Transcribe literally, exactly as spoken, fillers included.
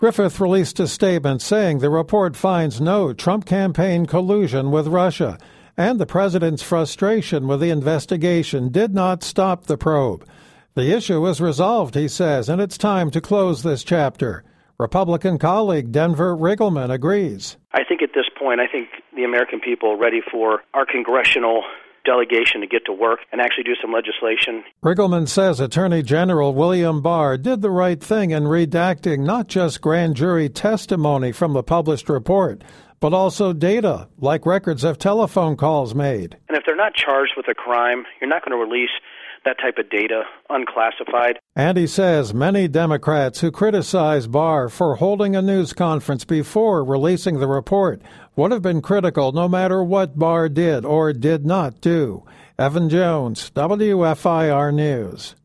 Griffith released a statement saying the report finds no Trump campaign collusion with Russia, and the president's frustration with the investigation did not stop the probe. The issue is resolved, he says, and it's time to close this chapter. Republican colleague Denver Riggleman agrees. I think at this point, I think the American people are ready for our congressional delegation to get to work and actually do some legislation. Riggleman says Attorney General William Barr did the right thing in redacting not just grand jury testimony from the published report, but also data, like records of telephone calls made. And if they're not charged with a crime, you're not going to release that type of data unclassified. And he says many Democrats who criticize Barr for holding a news conference before releasing the report would have been critical no matter what Barr did or did not do. Evan Jones, W F I R News.